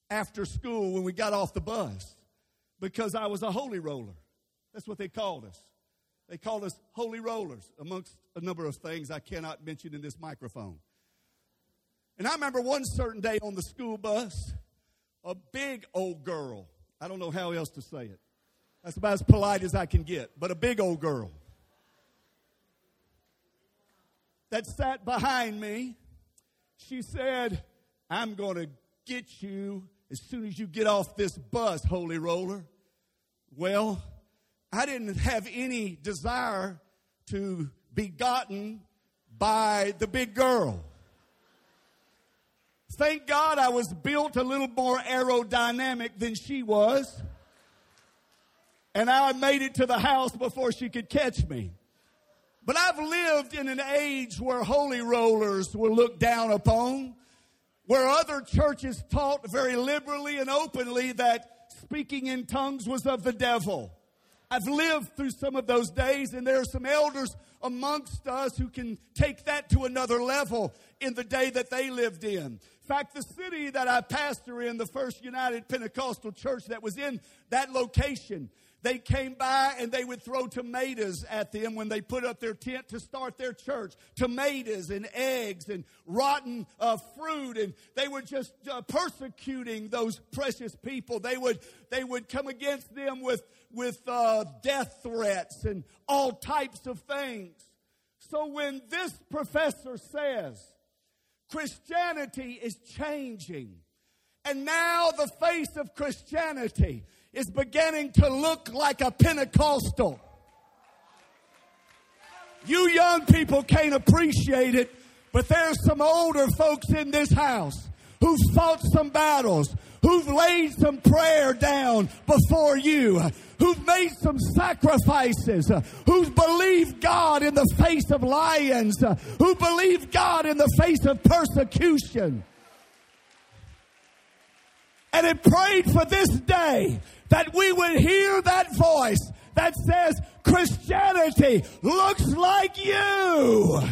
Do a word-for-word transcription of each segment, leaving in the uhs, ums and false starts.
after school when we got off the bus because I was a holy roller. That's what they called us. They called us holy rollers, amongst a number of things I cannot mention in this microphone. And I remember one certain day on the school bus, a big old girl, I don't know how else to say it. That's about as polite as I can get, but a big old girl that sat behind me, she said, I'm going to get you as soon as you get off this bus, holy roller. Well, I didn't have any desire to be gotten by the big girl. Thank God I was built a little more aerodynamic than she was. And I made it to the house before she could catch me. But I've lived in an age where holy rollers were looked down upon, where other churches taught very liberally and openly that speaking in tongues was of the devil. I've lived through some of those days, and there are some elders amongst us who can take that to another level in the day that they lived in. In fact, the city that I pastor in, the First United Pentecostal Church that was in that location, they came by and they would throw tomatoes at them when they put up their tent to start their church. Tomatoes and eggs and rotten uh, fruit. And they were just uh, persecuting those precious people. They would they would come against them with, with uh, death threats and all types of things. So when this professor says Christianity is changing, and now the face of Christianity is beginning to look like a Pentecostal. You young people can't appreciate it, but there's some older folks in this house who've fought some battles, who've laid some prayer down before you, who've made some sacrifices, who've believed God in the face of lions, who believe God in the face of persecution. And it prayed for this day that we would hear that voice that says, Christianity looks like you.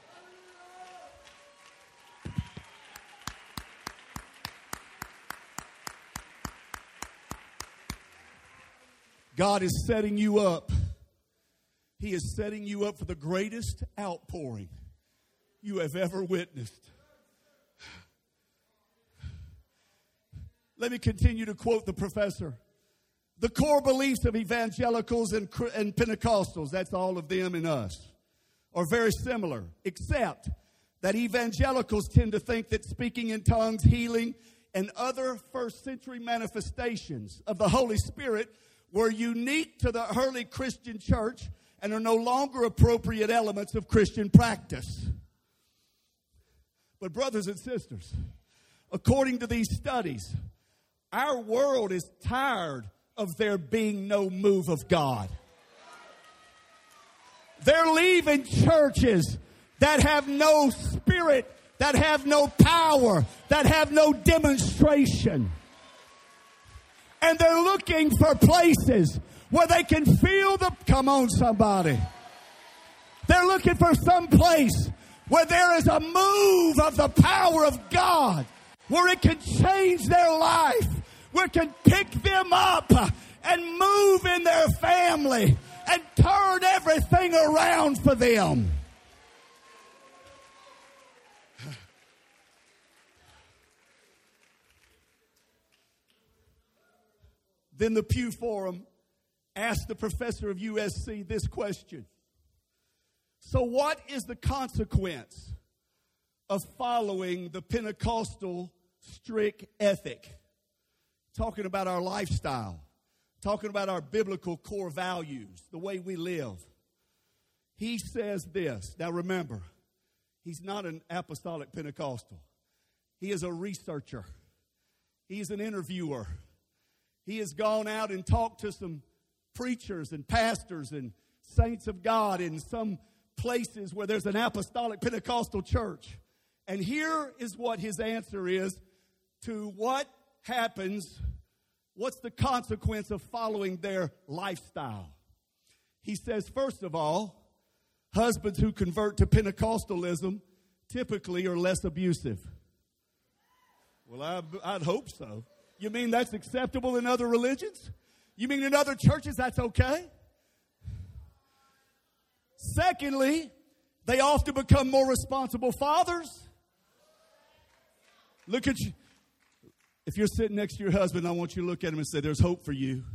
God is setting you up. He is setting you up for the greatest outpouring you have ever witnessed. Let me continue to quote the professor. The core beliefs of evangelicals and, and Pentecostals, that's all of them and us, are very similar, except that evangelicals tend to think that speaking in tongues, healing, and other first century manifestations of the Holy Spirit were unique to the early Christian church and are no longer appropriate elements of Christian practice. But brothers and sisters, according to these studies, our world is tired of there being no move of God. They're leaving churches that have no spirit, that have no power, that have no demonstration. And they're looking for places where they can feel the, come on somebody. They're looking for some place where there is a move of the power of God, where it can change their life, where it can pick them up and move in their family and turn everything around for them. Then the Pew Forum asked the professor of U S C this question. So what is the consequence of following the Pentecostal strict ethic? Talking about our lifestyle, talking about our biblical core values, the way we live. He says this. Now remember, he's not an apostolic Pentecostal. He is a researcher. He's an interviewer. He has gone out and talked to some preachers and pastors and saints of God in some places where there's an apostolic Pentecostal church. And here is what his answer is to what happens, what's the consequence of following their lifestyle. He says, first of all, husbands who convert to Pentecostalism typically are less abusive. Well, I, I'd hope so. You mean that's acceptable in other religions? You mean in other churches that's okay? Secondly, they often become more responsible fathers. Look at you. If you're sitting next to your husband, I want you to look at him and say, there's hope for you.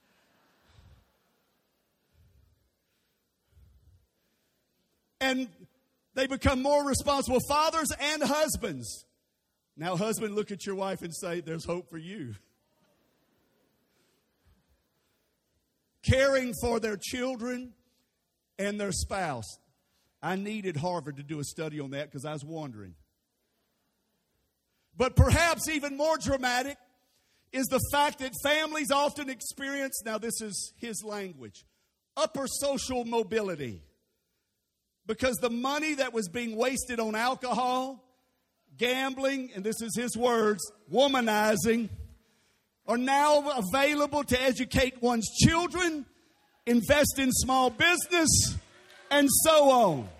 And they become more responsible fathers and husbands. Now, husband, look at your wife and say, there's hope for you. Caring for their children and their spouse. I needed Harvard to do a study on that because I was wondering. But perhaps even more dramatic is the fact that families often experience, now this is his language, upper social mobility. Because the money that was being wasted on alcohol, gambling, and this is his words, womanizing, are now available to educate one's children, invest in small business, and so on.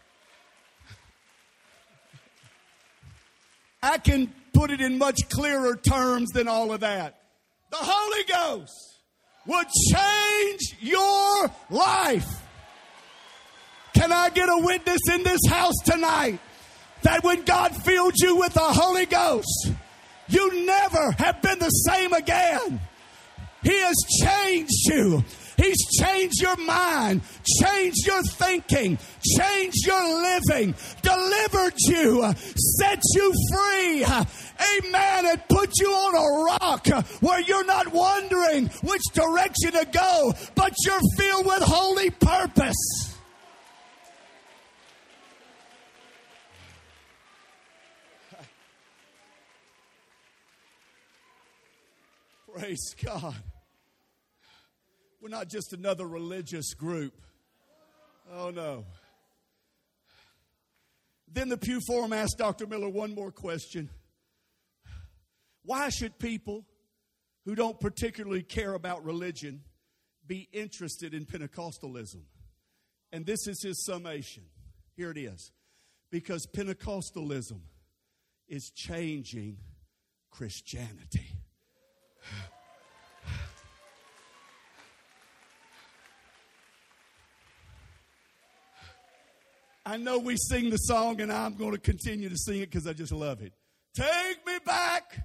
I can put it in much clearer terms than all of that. The Holy Ghost would change your life. Can I get a witness in this house tonight that when God filled you with the Holy Ghost, you never have been the same again? He has changed you. He's changed your mind, changed your thinking, changed your living, delivered you, set you free. Amen. And put you on a rock where you're not wondering which direction to go, but you're filled with holy purpose. Praise God. We're not just another religious group. Oh, no. Then the Pew Forum asked Doctor Miller one more question. Why should people who don't particularly care about religion be interested in Pentecostalism? And this is his summation. Here it is. Because Pentecostalism is changing Christianity. I know we sing the song, and I'm going to continue to sing it because I just love it. Take me back.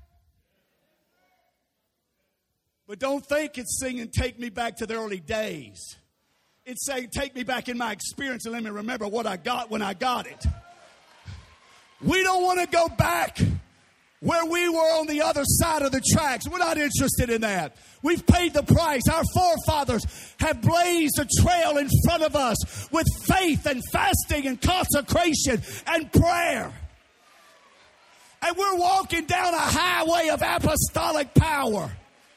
But don't think it's singing take me back to the early days. It's saying take me back in my experience and let me remember what I got when I got it. We don't want to go back where we were on the other side of the tracks. We're not interested in that. We've paid the price. Our forefathers have blazed a trail in front of us with faith and fasting and consecration and prayer. And we're walking down a highway of apostolic power.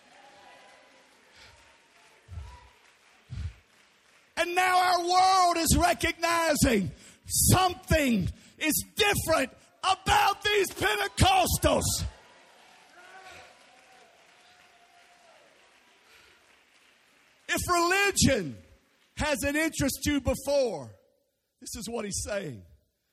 And now our world is recognizing something is different about these Pentecostals. If religion has an interest to before, this is what he's saying,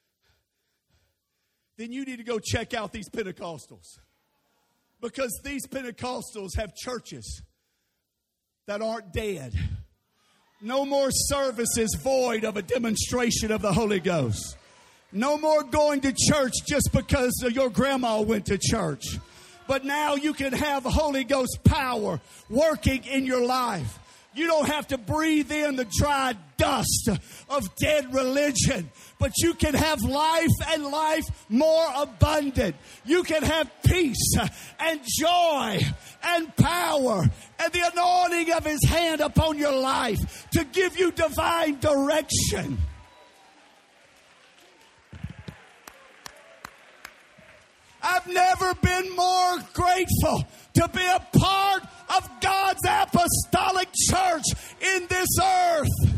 then you need to go check out these Pentecostals. Because these Pentecostals have churches that aren't dead. No more services void of a demonstration of the Holy Ghost. No more going to church just because your grandma went to church. But now you can have Holy Ghost power working in your life. You don't have to breathe in the dry dust of dead religion, but you can have life and life more abundant. You can have peace and joy and power and the anointing of His hand upon your life to give you divine direction. I've never been more grateful to be a part of God's apostolic church in this earth.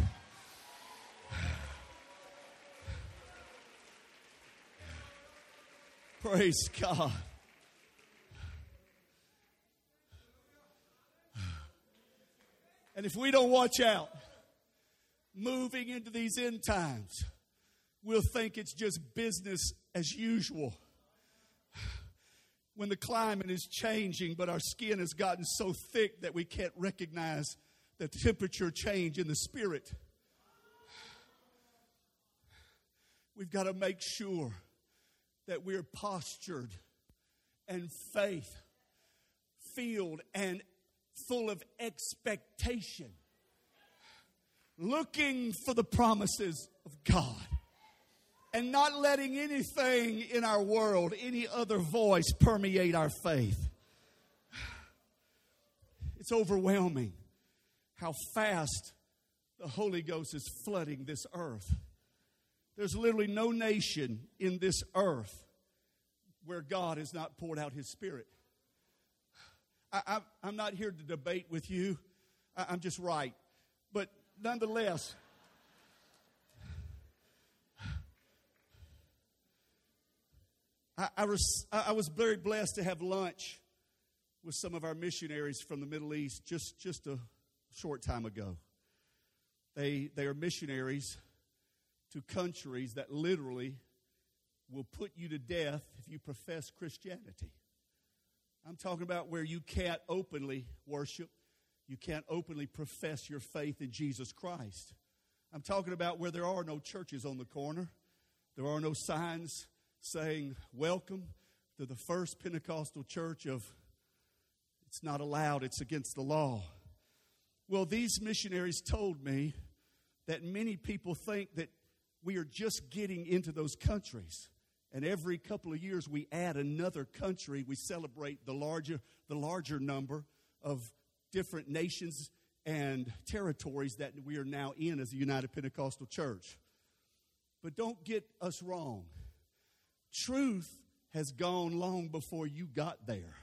Praise God. And if we don't watch out, moving into these end times, we'll think it's just business as usual. when the climate is changing, but our skin has gotten so thick that we can't recognize the temperature change in the spirit. We've got to make sure that we're postured and faith-filled and full of expectation, looking for the promises of God and not letting anything in our world, any other voice, permeate our faith. It's overwhelming how fast the Holy Ghost is flooding this earth. There's literally no nation in this earth where God has not poured out His Spirit. I, I, I'm not here to debate with you. I, I'm just right. But nonetheless, I, I, was, I was very blessed to have lunch with some of our missionaries from the Middle East just, just a short time ago. They, they are missionaries to countries that literally will put you to death if you profess Christianity. I'm talking about where you can't openly worship. You can't openly profess your faith in Jesus Christ. I'm talking about where there are no churches on the corner. There are no signs saying, welcome to the First Pentecostal Church of, it's not allowed, it's against the law. Well, these missionaries told me that many people think that we are just getting into those countries. And every couple of years we add another country. We celebrate the larger, the larger number of different nations and territories that we are now in as a United Pentecostal Church. But don't get us wrong. Truth has gone long before you got there.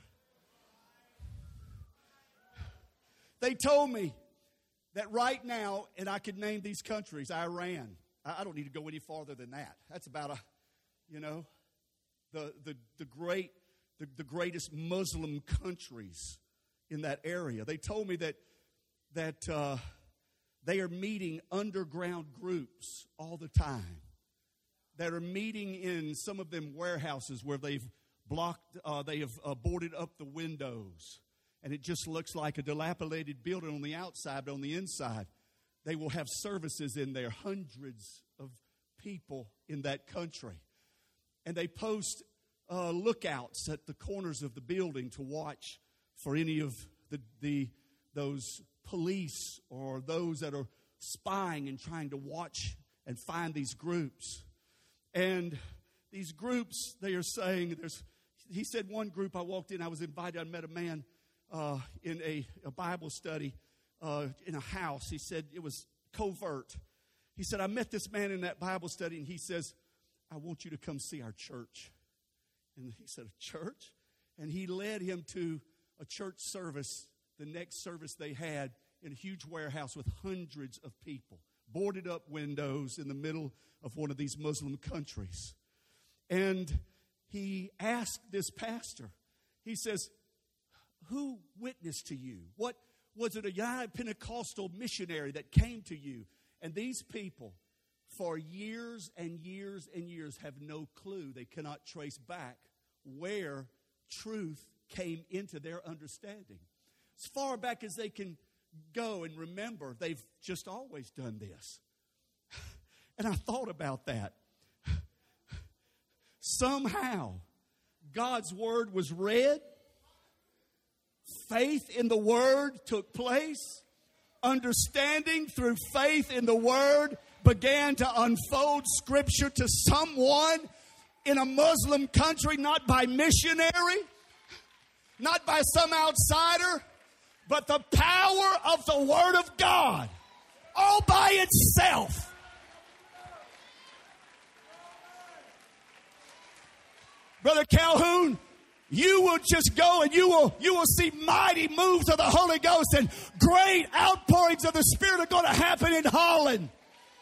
They told me that right now, and I could name these countries, Iran. I don't need to go any farther than that. That's about a, you know, the the the great the, the greatest Muslim countries in that area. They told me that that uh, they are meeting underground groups all the time. That are meeting in some of them warehouses where they've blocked, uh, they have uh, boarded up the windows, and it just looks like a dilapidated building on the outside, but on the inside, they will have services in there, hundreds of people in that country. And they post uh, lookouts at the corners of the building to watch for any of the, the those police or those that are spying and trying to watch and find these groups. And these groups, they are saying, there's, he said one group, I walked in, I was invited, I met a man uh, in a, a Bible study uh, in a house. He said it was covert. He said, I met this man in that Bible study, and he says, I want you to come see our church. And he said, a church? And he led him to a church service, the next service they had, in a huge warehouse with hundreds of people. Boarded up windows in the middle of one of these Muslim countries. And he asked this pastor, he says, who witnessed to you? What was it, a United Pentecostal missionary that came to you? And these people, for years and years and years, have no clue. They cannot trace back where truth came into their understanding. As far back as they can go and remember, they've just always done this. And I thought about that. Somehow, God's word was read. Faith in the word took place. Understanding through faith in the word began to unfold scripture to someone in a Muslim country, not by missionary, not by some outsider, but the power of the Word of God all by itself. Brother Calhoun, you will just go and you will you will see mighty moves of the Holy Ghost, and great outpourings of the Spirit are going to happen in Holland.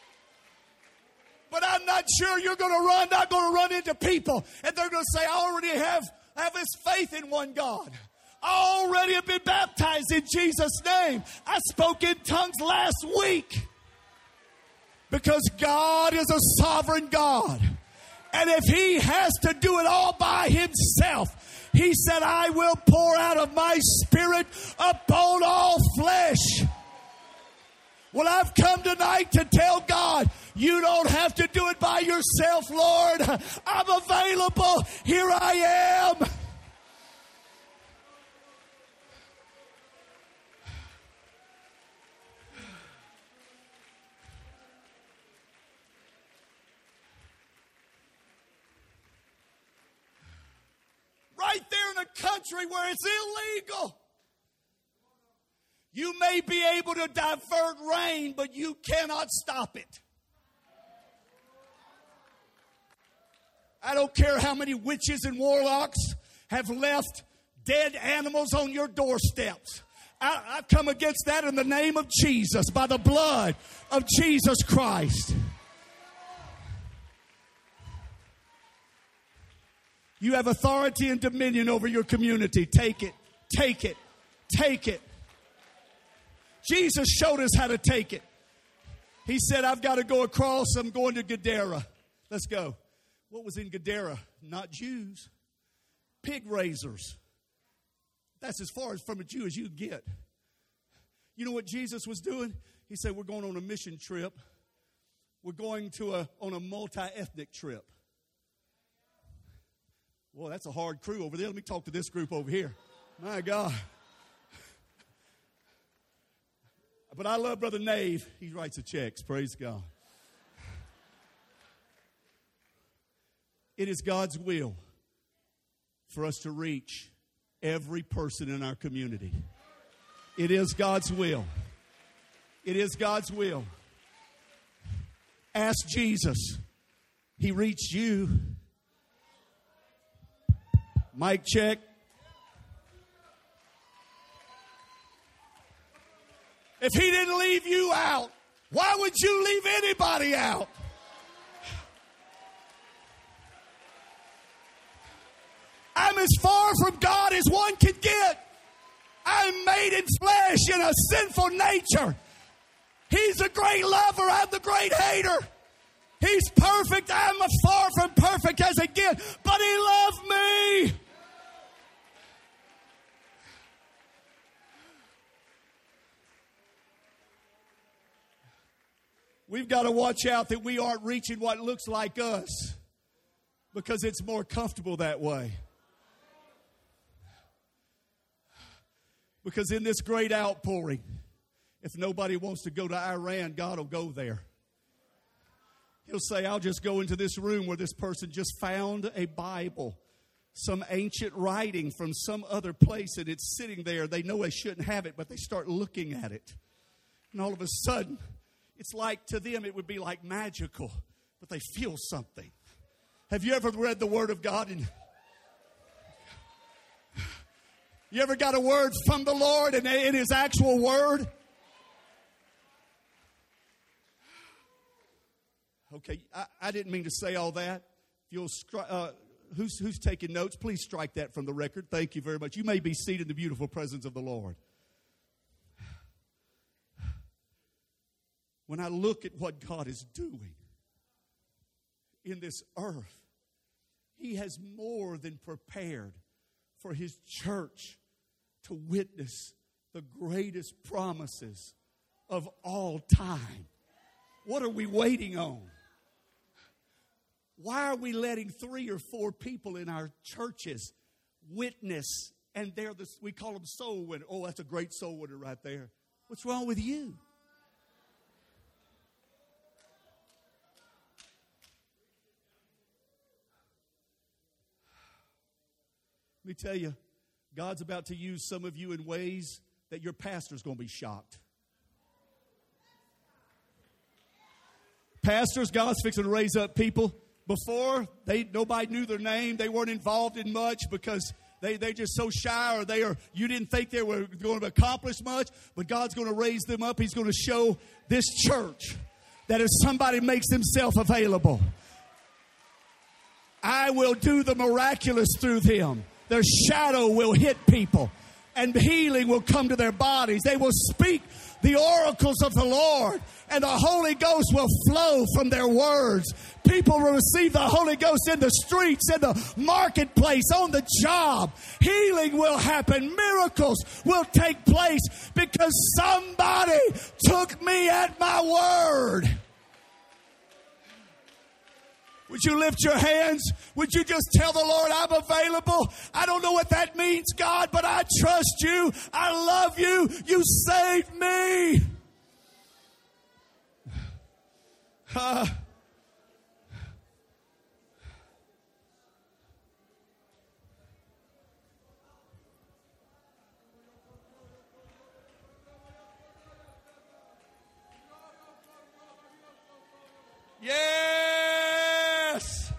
But I'm not sure you're going to run, not going to run into people, and they're going to say, I already have, have this faith in one God. I already have been baptized in Jesus' name. I spoke in tongues last week. Because God is a sovereign God. And if he has to do it all by himself, he said, I will pour out of my spirit upon all flesh. Well, I've come tonight to tell God, you don't have to do it by yourself, Lord. I'm available. Here I am. Right there in a country where it's illegal. You may be able to divert rain, but you cannot stop it. I don't care how many witches and warlocks have left dead animals on your doorsteps. I, I've come against that in the name of Jesus, by the blood of Jesus Christ. You have authority and dominion over your community. Take it, take it, take it. Jesus showed us how to take it. He said, I've got to go across. I'm going to Gadara. Let's go. What was in Gadara? Not Jews. Pig raisers. That's as far as from a Jew as you get. You know what Jesus was doing? He said, we're going on a mission trip. We're going to a on a multi-ethnic trip. Well, that's a hard crew over there. Let me talk to this group over here. My God. But I love Brother Nave. He writes the checks. Praise God. It is God's will for us to reach every person in our community. It is God's will. It is God's will. Ask Jesus. He reached you. Mic check. If he didn't leave you out, why would you leave anybody out? I'm as far from God as one can get. I'm made in flesh in a sinful nature. He's a great lover. I'm the great hater. He's perfect. I'm as far from perfect as it gets. But he loved me. We've got to watch out that we aren't reaching what looks like us, because it's more comfortable that way. Because in this great outpouring, if nobody wants to go to Iran, God will go there. He'll say, I'll just go into this room where this person just found a Bible, some ancient writing from some other place, and it's sitting there. They know they shouldn't have it, but they start looking at it. And all of a sudden, it's like, to them, it would be like magical, but they feel something. Have you ever read the Word of God? And you ever got a word from the Lord and in His actual Word? Okay, I, I didn't mean to say all that. If you'll, uh, who's, who's taking notes? Please strike that from the record. Thank you very much. You may be seated in the beautiful presence of the Lord. When I look at what God is doing in this earth, He has more than prepared for His church to witness the greatest promises of all time. What are we waiting on? Why are we letting three or four people in our churches witness, and they're the, we call them soul winners? Oh, that's a great soul winner right there. What's wrong with you? Let me tell you, God's about to use some of you in ways that your pastor's going to be shocked. Pastors, God's fixing to raise up people. Before, they nobody knew their name. They weren't involved in much because they, they're just so shy, or they are you didn't think they were going to accomplish much. But God's going to raise them up. He's going to show this church that if somebody makes themselves available, I will do the miraculous through them. Their shadow will hit people, and healing will come to their bodies. They will speak the oracles of the Lord, and the Holy Ghost will flow from their words. People will receive the Holy Ghost in the streets, in the marketplace, on the job. Healing will happen. Miracles will take place because somebody took me at my word. Would you lift your hands? Would you just tell the Lord, I'm available? I don't know what that means, God, but I trust you. I love you. You saved me. Uh, Yes.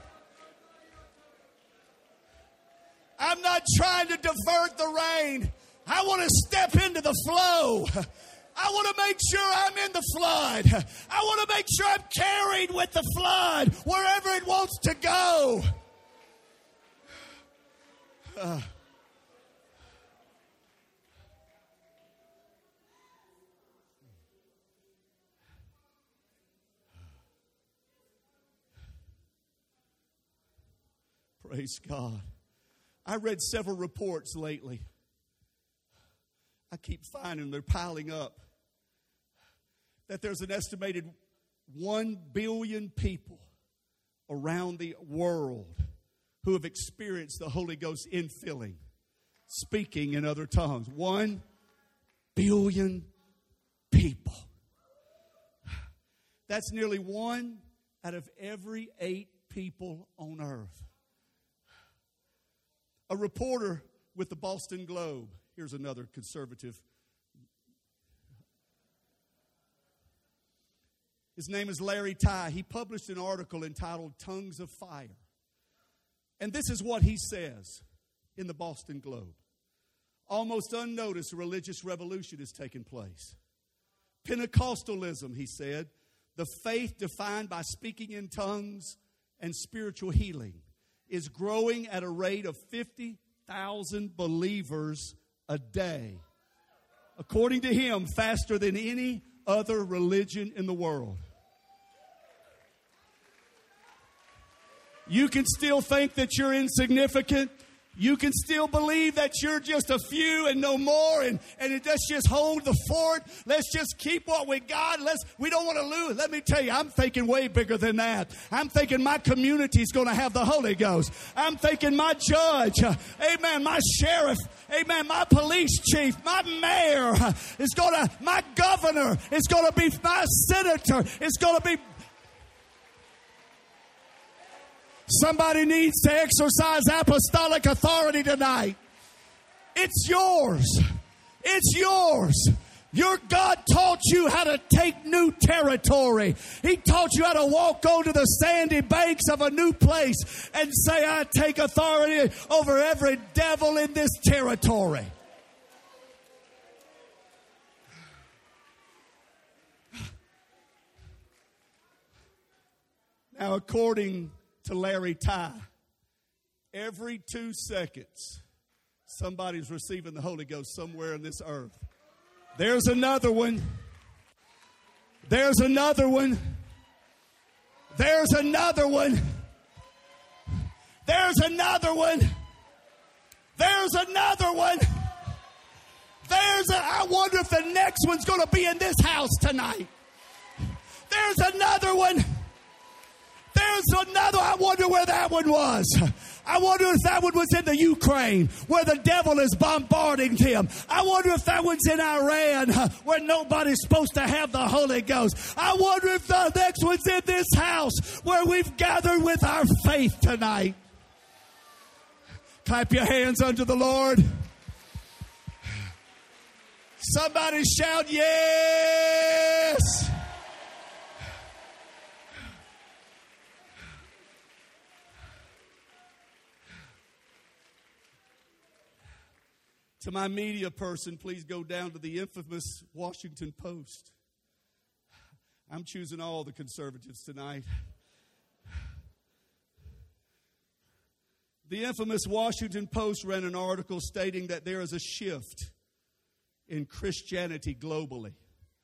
I'm not trying to divert the rain. I want to step into the flow. I want to make sure I'm in the flood. I want to make sure I'm carried with the flood wherever it wants to go. Uh. Praise God. I read several reports lately. I keep finding they're piling up. That there's an estimated one billion people around the world who have experienced the Holy Ghost infilling, speaking in other tongues. One billion people. That's nearly one out of every eight people on earth. A reporter with the Boston Globe, here's another conservative. His name is Larry Tye. He published an article entitled Tongues of Fire. And this is what he says in the Boston Globe. Almost unnoticed, a religious revolution has taken place. Pentecostalism, he said, the faith defined by speaking in tongues and spiritual healing, is growing at a rate of fifty thousand believers a day. According to him, faster than any other religion in the world. You can still think that you're insignificant. You can still believe that you're just a few and no more, and, and it, let's just hold the fort. Let's just keep what we got. Let's, we don't want to lose. Let me tell you, I'm thinking way bigger than that. I'm thinking my community's going to have the Holy Ghost. I'm thinking my judge, uh, amen, my sheriff, amen, my police chief, my mayor uh, is going to, my governor is going to be, my senator is going to be. Somebody needs to exercise apostolic authority tonight. It's yours. It's yours. Your God taught you how to take new territory. He taught you how to walk onto the sandy banks of a new place and say, I take authority over every devil in this territory. Now, according to Larry Tye, every two seconds, somebody's receiving the Holy Ghost somewhere on this earth. There's another one. There's another one. There's another one. There's another one. There's another one. There's a, I wonder if the next one's going to be in this house tonight. There's another one. There's another. I wonder where that one was. I wonder if that one was in the Ukraine, where the devil is bombarding them. I wonder if that one's in Iran, where nobody's supposed to have the Holy Ghost. I wonder if the next one's in this house, where we've gathered with our faith tonight. Clap your hands unto the Lord. Somebody shout, yes! To my media person, please go down to the infamous Washington Post. I'm choosing all the conservatives tonight. The infamous Washington Post ran an article stating that there is a shift in Christianity globally.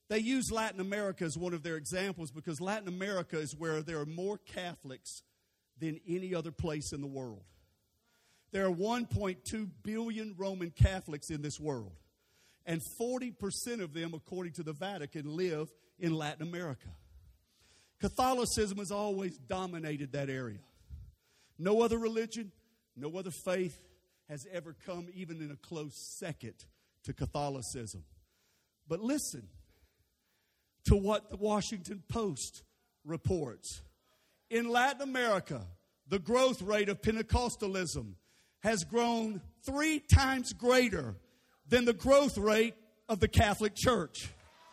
They use Latin America as one of their examples because Latin America is where there are more Catholics than any other place in the world. There are one point two billion Roman Catholics in this world. And forty percent of them, according to the Vatican, live in Latin America. Catholicism has always dominated that area. No other religion, no other faith has ever come even in a close second to Catholicism. But listen to what the Washington Post reports. In Latin America, the growth rate of Pentecostalism has grown three times greater than the growth rate of the Catholic Church.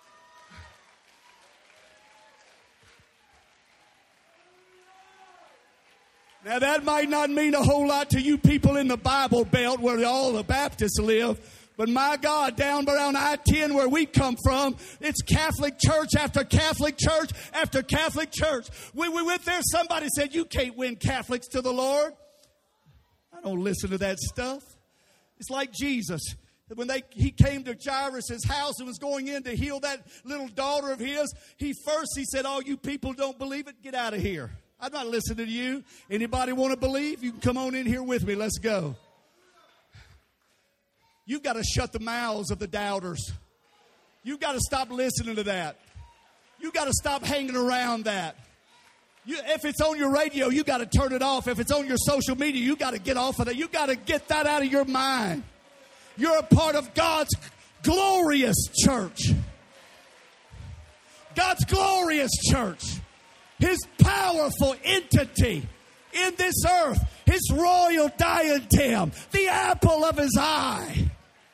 Now, that might not mean a whole lot to you people in the Bible Belt where all the Baptists live, but my God, down around I ten where we come from, it's Catholic church after Catholic church after Catholic church. When we went there, somebody said, you can't win Catholics to the Lord. I don't listen to that stuff. It's like Jesus. When they, he came to Jairus' house and was going in to heal that little daughter of his, he first, he said, oh, you people don't believe it? Get out of here. I'm not listening to you. Anybody want to believe? You can come on in here with me. Let's go. You've got to shut the mouths of the doubters. You've got to stop listening to that. You've got to stop hanging around that. You, if it's on your radio, you got to turn it off. If it's on your social media, you got to get off of that. You got to get that out of your mind. You're a part of God's glorious church. God's glorious church. His powerful entity in this earth. His royal diadem. The apple of his eye.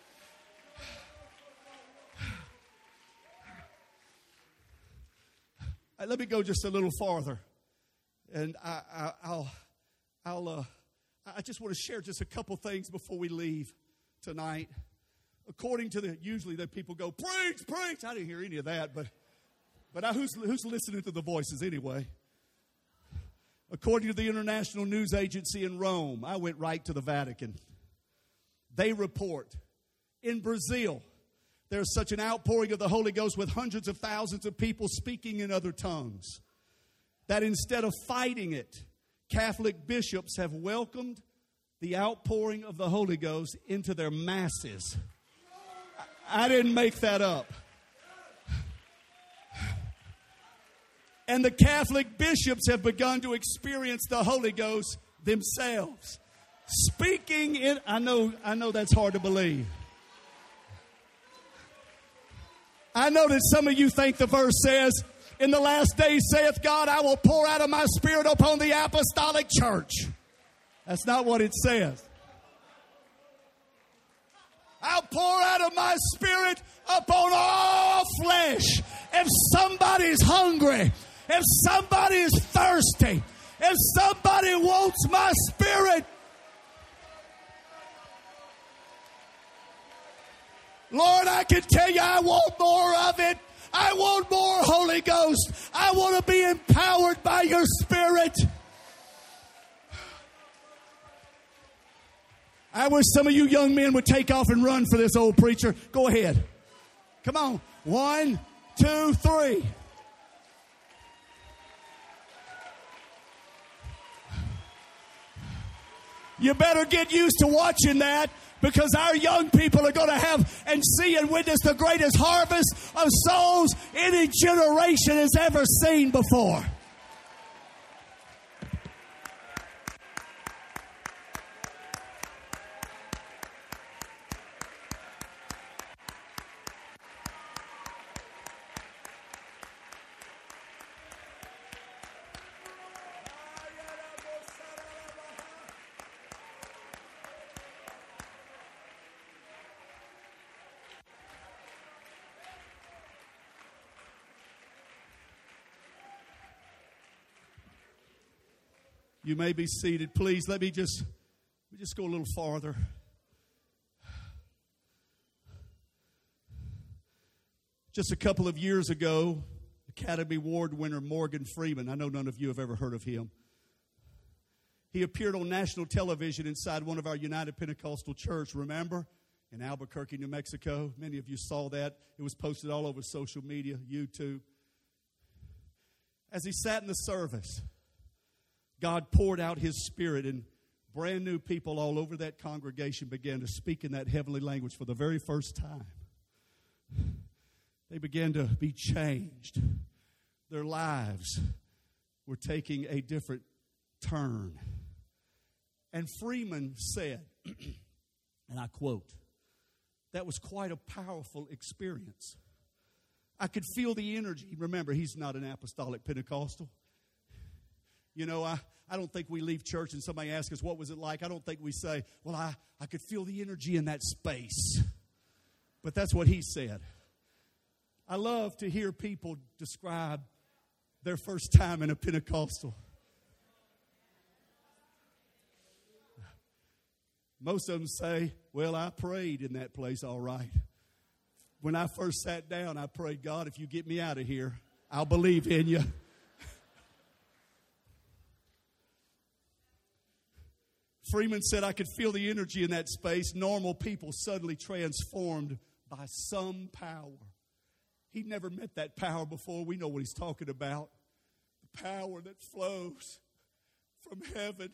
Let me go just a little farther. And I, I, I'll, I'll, uh, I just want to share just a couple things before we leave tonight. According to the, usually the people go, preach, preach. I didn't hear any of that, but, but I, who's, who's listening to the voices anyway? According to the International News Agency in Rome, I went right to the Vatican. They report in Brazil, there's such an outpouring of the Holy Ghost with hundreds of thousands of people speaking in other tongues that instead of fighting it, Catholic bishops have welcomed the outpouring of the Holy Ghost into their masses. I didn't make that up. And the Catholic bishops have begun to experience the Holy Ghost themselves. Speaking in, I know, I know that's hard to believe. I know that some of you think the verse says, in the last days saith God, I will pour out of my spirit upon the apostolic church. That's not what it says. I'll pour out of my spirit upon all flesh. If somebody's hungry, if somebody is thirsty, if somebody wants my spirit, Lord, I can tell you I want more of it. I want more Holy Ghost. I want to be empowered by your Spirit. I wish some of you young men would take off and run for this old preacher. Go ahead. Come on. One, two, three. You better get used to watching that, because our young people are going to have and see and witness the greatest harvest of souls any generation has ever seen before. You may be seated. Please, let me just, let me just go a little farther. Just a couple of years ago, Academy Award winner Morgan Freeman, I know none of you have ever heard of him. He appeared on national television inside one of our United Pentecostal Church, remember? in Albuquerque, New Mexico. Many of you saw that. It was posted all over social media, YouTube. As he sat in the service, God poured out His Spirit, and brand new people all over that congregation began to speak in that heavenly language for the very first time. They began to be changed. Their lives were taking a different turn. And Freeman said, and I quote, "That was quite a powerful experience. I could feel the energy." Remember, he's not an apostolic Pentecostal. You know, I, I don't think we leave church and somebody asks us, what was it like? I don't think we say, well, I, I could feel the energy in that space. But that's what he said. I love to hear people describe their first time in a Pentecostal. Most of them say, well, I prayed in that place all right. When I first sat down, I prayed, God, if you get me out of here, I'll believe in you. Freeman said, I could feel the energy in that space. Normal people suddenly transformed by some power. He'd never met that power before. We know what he's talking about. The power that flows from heaven.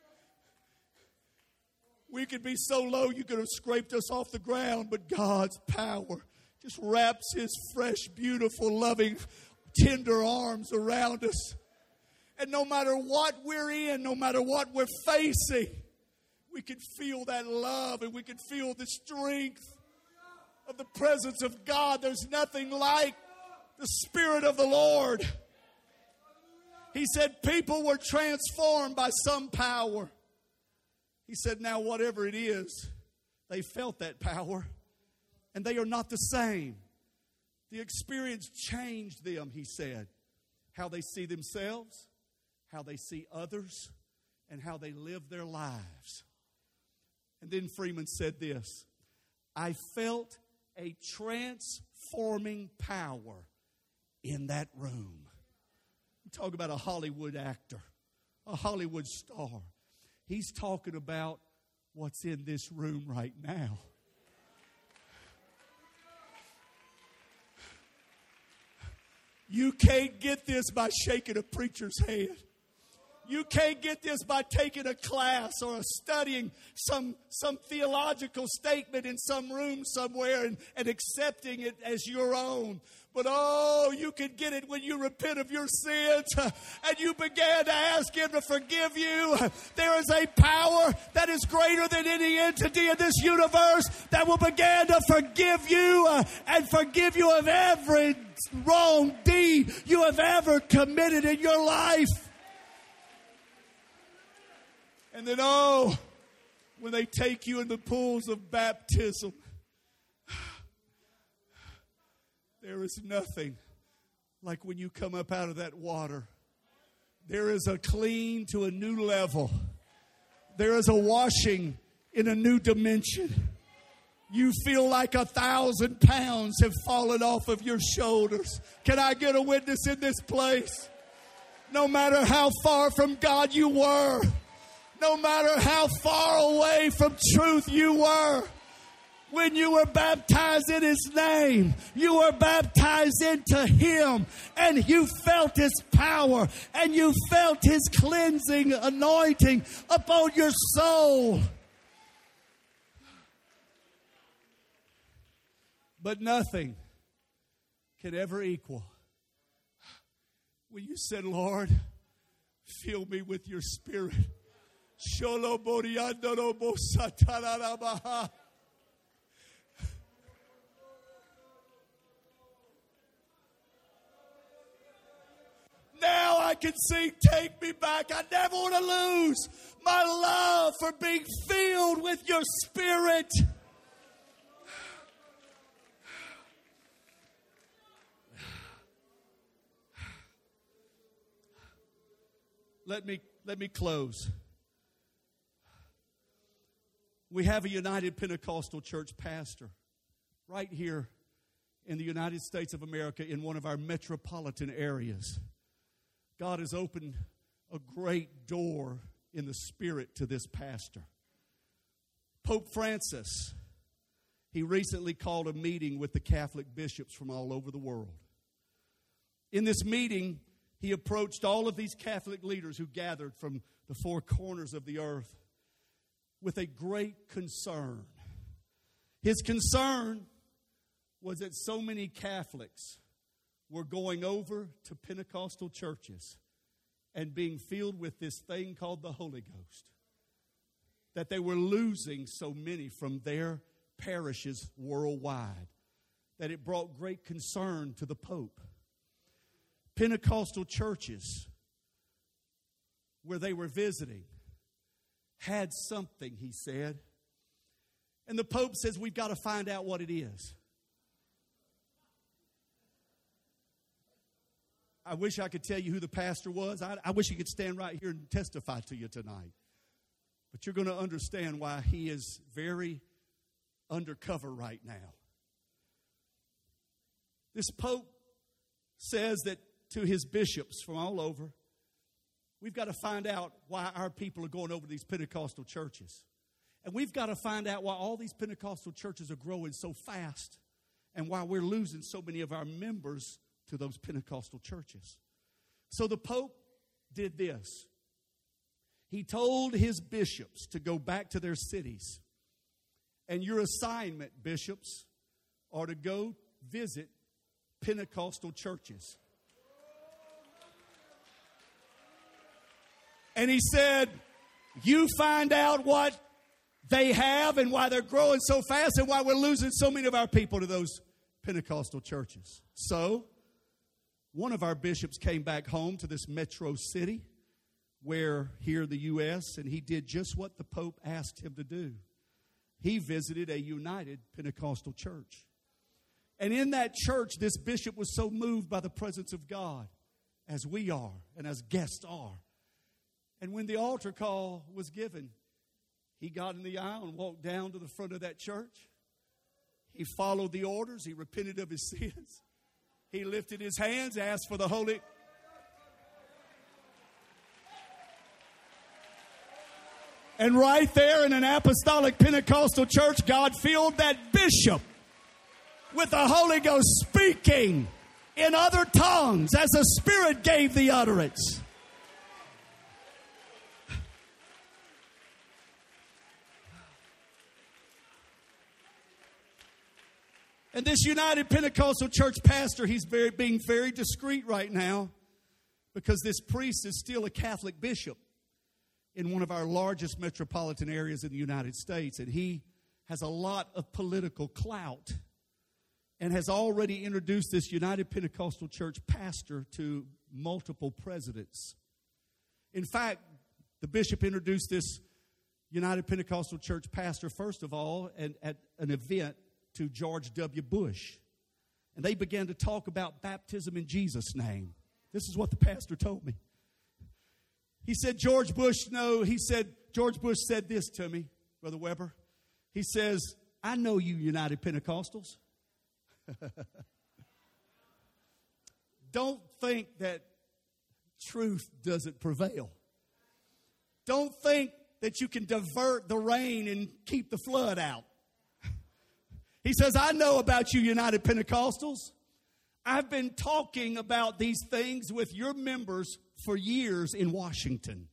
We could be so low you could have scraped us off the ground, but God's power just wraps His fresh, beautiful, loving, tender arms around us. And no matter what we're in, no matter what we're facing, we can feel that love and we can feel the strength of the presence of God. There's nothing like the Spirit of the Lord. He said people were transformed by some power. He said, now whatever it is, they felt that power and they are not the same. The experience changed them, he said. How they see themselves, how they see others, and how they live their lives. And then Freeman said this, I felt a transforming power in that room. We talk about a Hollywood actor, a Hollywood star. He's talking about what's in this room right now. You can't get this by shaking a preacher's hand. You can't get this by taking a class or studying some, some theological statement in some room somewhere and, and accepting it as your own. But oh, you can get it when you repent of your sins uh, and you began to ask Him to forgive you. There is a power that is greater than any entity in this universe that will begin to forgive you uh, and forgive you of every wrong deed you have ever committed in your life. And then, oh, when they take you in the pools of baptism, there is nothing like when you come up out of that water. There is a clean to a new level. There is a washing in a new dimension. You feel like a thousand pounds have fallen off of your shoulders. Can I get a witness in this place? No matter how far from God you were, no matter how far away from truth you were, when you were baptized in His name, you were baptized into Him, and you felt His power, and you felt His cleansing anointing upon your soul. But nothing can ever equal when you said, Lord, fill me with your Spirit. Now I can sing, take me back. I never want to lose my love for being filled with your Spirit. Let me, let me close. We have a United Pentecostal Church pastor right here in the United States of America in one of our metropolitan areas. God has opened a great door in the Spirit to this pastor. Pope Francis he recently called a meeting with the Catholic bishops from all over the world. In this meeting, he approached all of these Catholic leaders who gathered from the four corners of the earth with a great concern. His concern was that so many Catholics were going over to Pentecostal churches and being filled with this thing called the Holy Ghost, that they were losing so many from their parishes worldwide, that it brought great concern to the Pope. Pentecostal churches where they were visiting had something, he said. And the Pope says, we've got to find out what it is. I wish I could tell you who the pastor was. I, I wish he could stand right here and testify to you tonight. But you're going to understand why he is very undercover right now. This Pope says that to his bishops from all over, we've got to find out why our people are going over to these Pentecostal churches. And we've got to find out why all these Pentecostal churches are growing so fast and why we're losing so many of our members to those Pentecostal churches. So the Pope did this. He told his bishops to go back to their cities. And your assignment, bishops, are to go visit Pentecostal churches. And he said, you find out what they have and why they're growing so fast and why we're losing so many of our people to those Pentecostal churches. So, one of our bishops came back home to this metro city where here in the U S, and he did just what the Pope asked him to do. He visited a united Pentecostal church. And in that church, this bishop was so moved by the presence of God, as we are and as guests are. And when the altar call was given, he got in the aisle and walked down to the front of that church. He followed the orders. He repented of his sins. He lifted his hands, asked for the Holy... And right there in an apostolic Pentecostal church, God filled that bishop with the Holy Ghost, speaking in other tongues as the Spirit gave the utterance. And this United Pentecostal Church pastor, he's very, being very discreet right now because this priest is still a Catholic bishop in one of our largest metropolitan areas in the United States. And he has a lot of political clout and has already introduced this United Pentecostal Church pastor to multiple presidents. In fact, the bishop introduced this United Pentecostal Church pastor, first of all, and at an event to George W. Bush. And they began to talk about baptism in Jesus' name. This is what the pastor told me. He said, George Bush, no, he said, George Bush said this to me, Brother Weber. He says, I know you United Pentecostals. Don't think that truth doesn't prevail. Don't think that you can divert the rain and keep the flood out. He says, I know about you United Pentecostals. I've been talking about these things with your members for years in Washington.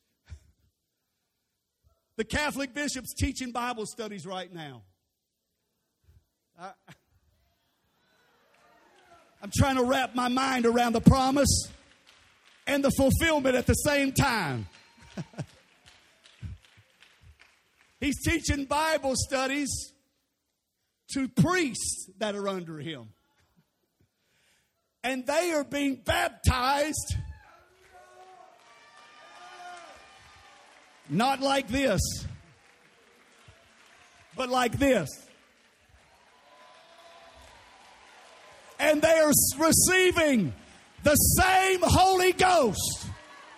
The Catholic bishop's teaching Bible studies right now. I, I'm trying to wrap my mind around the promise and the fulfillment at the same time. He's teaching Bible studies to priests that are under him. And they are being baptized not like this, but like this. And they are receiving the same Holy Ghost.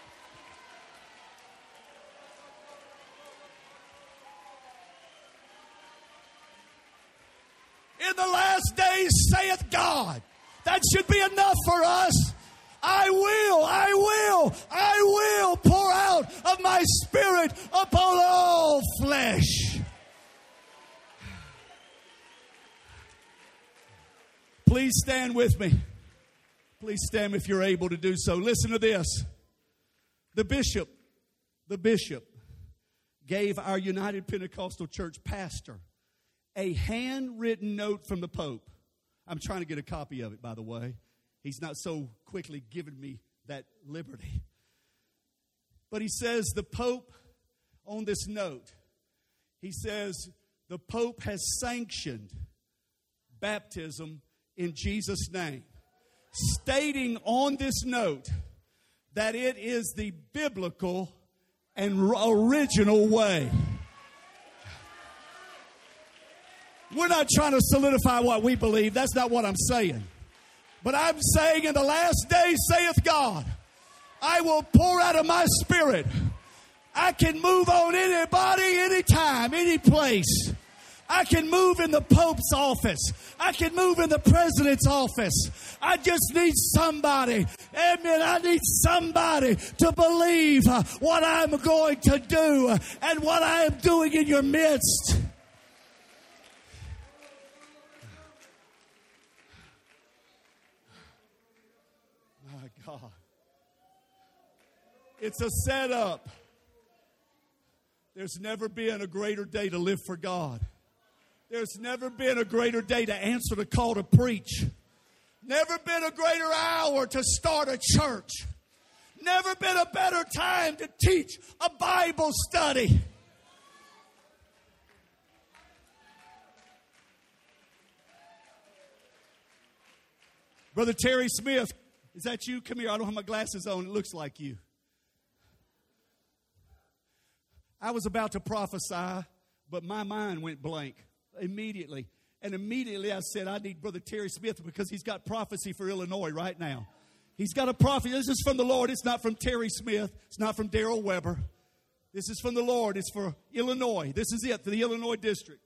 In the last days, saith God. That should be enough for us. I will, I will, I will pour out of my Spirit upon all flesh. Please stand with me. Please stand if you're able to do so. Listen to this. The bishop, the bishop gave our United Pentecostal Church pastor a handwritten note from the Pope. I'm trying to get a copy of it, by the way. He's not so quickly giving me that liberty. But he says the Pope, on this note, he says the Pope has sanctioned baptism in Jesus' name, stating on this note that it is the biblical and original way. We're not trying to solidify what we believe. That's not what I'm saying. But I'm saying in the last days, saith God, I will pour out of my Spirit. I can move on anybody, anytime, any place. I can move in the Pope's office. I can move in the President's office. I just need somebody. Amen. I need somebody to believe what I'm going to do and what I am doing in your midst. My God. It's a setup. There's never been a greater day to live for God. There's never been a greater day to answer the call to preach. Never been a greater hour to start a church. Never been a better time to teach a Bible study. Brother Terry Smith, is that you? Come here. I don't have my glasses on. It looks like you. I was about to prophesy, but my mind went blank immediately. And immediately I said, I need Brother Terry Smith because he's got prophecy for Illinois right now. He's got a prophecy. This is from the Lord. It's not from Terry Smith. It's not from Darrell Weber. This is from the Lord. It's for Illinois. This is it, for the Illinois district.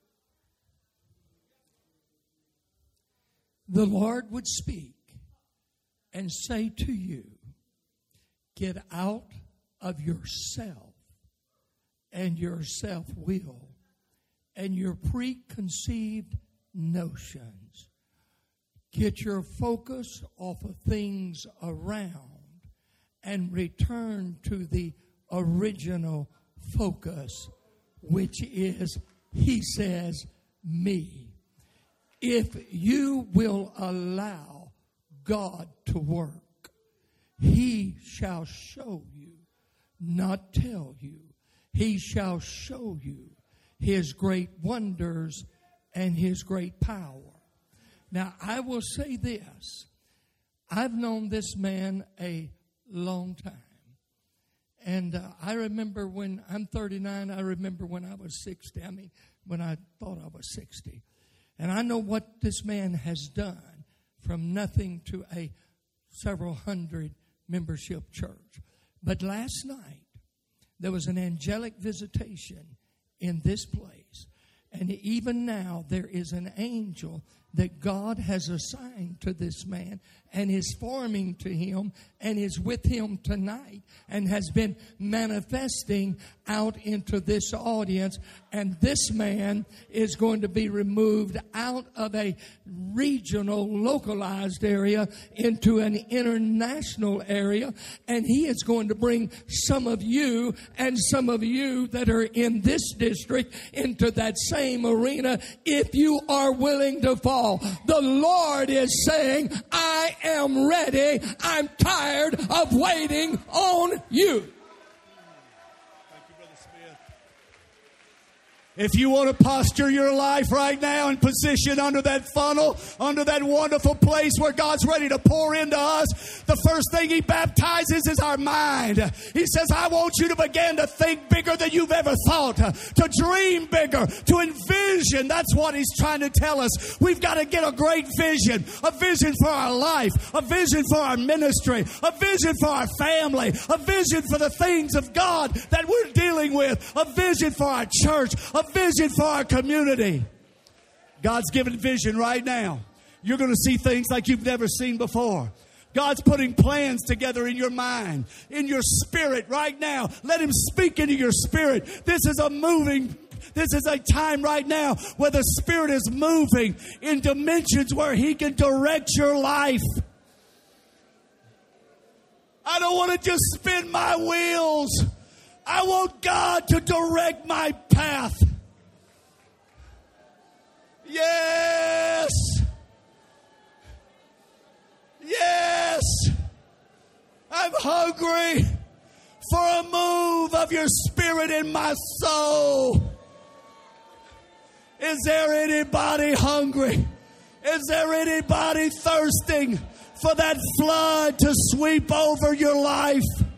The Lord would speak and say to you, get out of yourself and your self-will and your preconceived notions. Get your focus off of things around and return to the original focus, which is, he says, me. If you will allow God to work, he shall show you, not tell you. He shall show you his great wonders and his great power. Now, I will say this. I've known this man a long time. And uh, I remember when I'm thirty-nine, I remember when I was sixty. I mean, when I thought I was sixty. And I know what this man has done from nothing to a several hundred membership church. But last night, there was an angelic visitation in this place. And even now, there is an angel that God has assigned to this man and is forming to him and is with him tonight and has been manifesting out into this audience. And this man is going to be removed out of a regional, localized area into an international area. And he is going to bring some of you and some of you that are in this district into that same arena if you are willing to fall. The Lord is saying, I am ready. I'm tired of waiting on you. If you want to posture your life right now and position under that funnel, under that wonderful place where God's ready to pour into us, the first thing he baptizes is our mind. He says, I want you to begin to think bigger than you've ever thought, to dream bigger, to envision. That's what he's trying to tell us. We've got to get a great vision, a vision for our life, a vision for our ministry, a vision for our family, a vision for the things of God that we're dealing with, a vision for our church, a vision for our community. God's given vision right now. You're going to see things like you've never seen before. God's putting plans together in your mind, in your spirit right now. Let him speak into your spirit. This is a moving believe this is a time right now where the Spirit is moving in dimensions where He can direct your life. I don't want to just spin my wheels. I want God to direct my path. Yes. Yes. I'm hungry for a move of your Spirit in my soul. Is there anybody hungry? Is there anybody thirsting for that flood to sweep over your life?